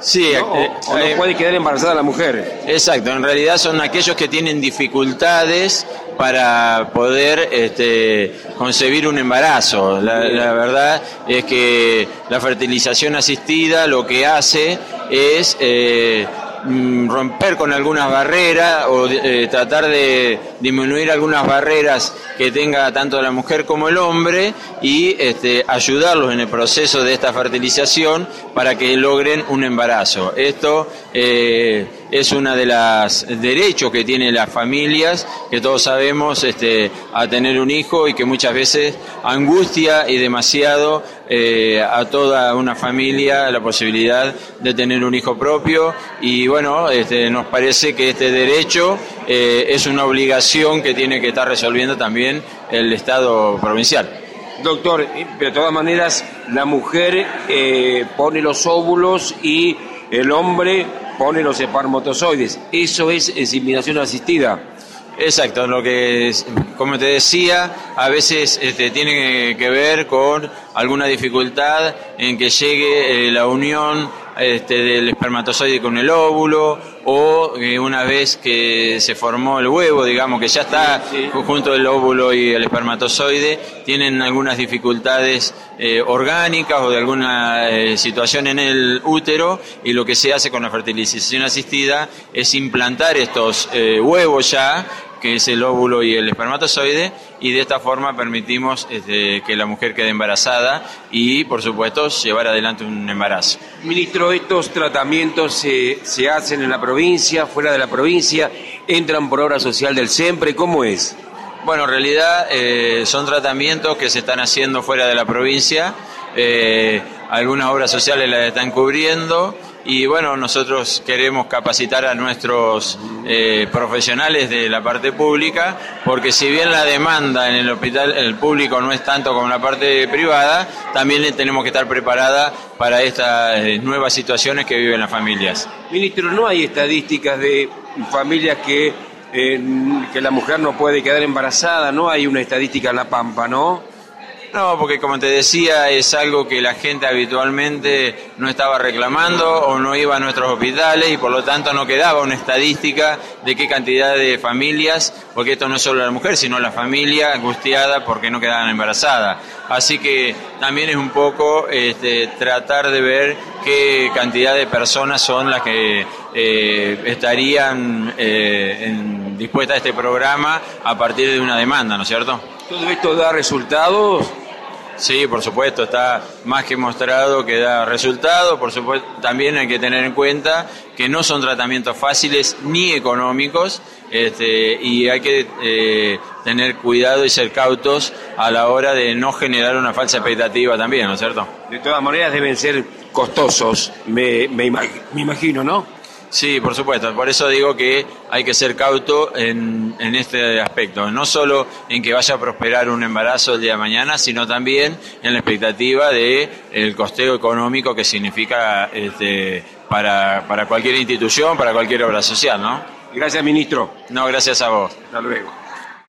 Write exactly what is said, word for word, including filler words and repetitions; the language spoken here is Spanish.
Sí, ¿no? eh, o, o no eh, puede quedar embarazada la mujer. Exacto, en realidad son aquellos que tienen dificultades para poder este, concebir un embarazo. La, la verdad es que la fertilización asistida lo que hace es eh, romper con algunas barreras o eh, tratar de disminuir algunas barreras que tenga tanto la mujer como el hombre y este, ayudarlos en el proceso de esta fertilización para que logren un embarazo. Esto eh, es uno de los derechos que tienen las familias, que todos sabemos este, a tener un hijo y que muchas veces angustia y demasiado eh, a toda una familia la posibilidad de tener un hijo propio y bueno, este, nos parece que este derecho eh, es una obligación que tiene que estar resolviendo también el Estado provincial. Doctor, pero de todas maneras la mujer eh, pone los óvulos y el hombre pone los espermatozoides. Eso es inseminación asistida. Exacto, lo que es, como te decía, a veces este, tiene que ver con alguna dificultad en que llegue eh, la unión este, del espermatozoide con el óvulo o eh, una vez que se formó el huevo, digamos que ya está sí, sí. junto el óvulo y el espermatozoide, tienen algunas dificultades eh, orgánicas o de alguna eh, situación en el útero y lo que se hace con la fertilización asistida es implantar estos eh, huevos ya, que es el óvulo y el espermatozoide, y de esta forma permitimos este, que la mujer quede embarazada y, por supuesto, llevar adelante un embarazo. Ministro, ¿estos tratamientos se, se hacen en la provincia, fuera de la provincia? ¿Entran por obra social del SEMPRE? ¿Cómo es? Bueno, en realidad eh, son tratamientos que se están haciendo fuera de la provincia, eh, algunas obras sociales las están cubriendo. Y bueno, nosotros queremos capacitar a nuestros eh, profesionales de la parte pública, porque si bien la demanda en el hospital, en el público no es tanto como en la parte privada, también tenemos que estar preparadas para estas eh, nuevas situaciones que viven las familias. Ministro, ¿no hay estadísticas de familias que, eh, que la mujer no puede quedar embarazada? ¿No hay una estadística en La Pampa, no? No, porque como te decía, es algo que la gente habitualmente no estaba reclamando o no iba a nuestros hospitales y por lo tanto no quedaba una estadística de qué cantidad de familias, porque esto no es solo la mujer, sino la familia angustiada porque no quedaban embarazadas. Así que también es un poco este, tratar de ver qué cantidad de personas son las que eh, estarían eh, en, dispuestas a este programa a partir de una demanda, ¿no es cierto? ¿Todo esto da resultados? Sí, por supuesto, está más que mostrado que da resultado. Por supuesto, también hay que tener en cuenta que no son tratamientos fáciles ni económicos, este, y hay que eh, tener cuidado y ser cautos a la hora de no generar una falsa expectativa también, ¿no es cierto? De todas maneras deben ser costosos, me, me, imag- me imagino, ¿no? Sí, por supuesto, por eso digo que hay que ser cauto en, en este aspecto, no solo en que vaya a prosperar un embarazo el día de mañana, sino también en la expectativa de el costeo económico que significa este, para, para cualquier institución, para cualquier obra social, ¿no? Gracias, ministro. No, gracias a vos. Hasta luego.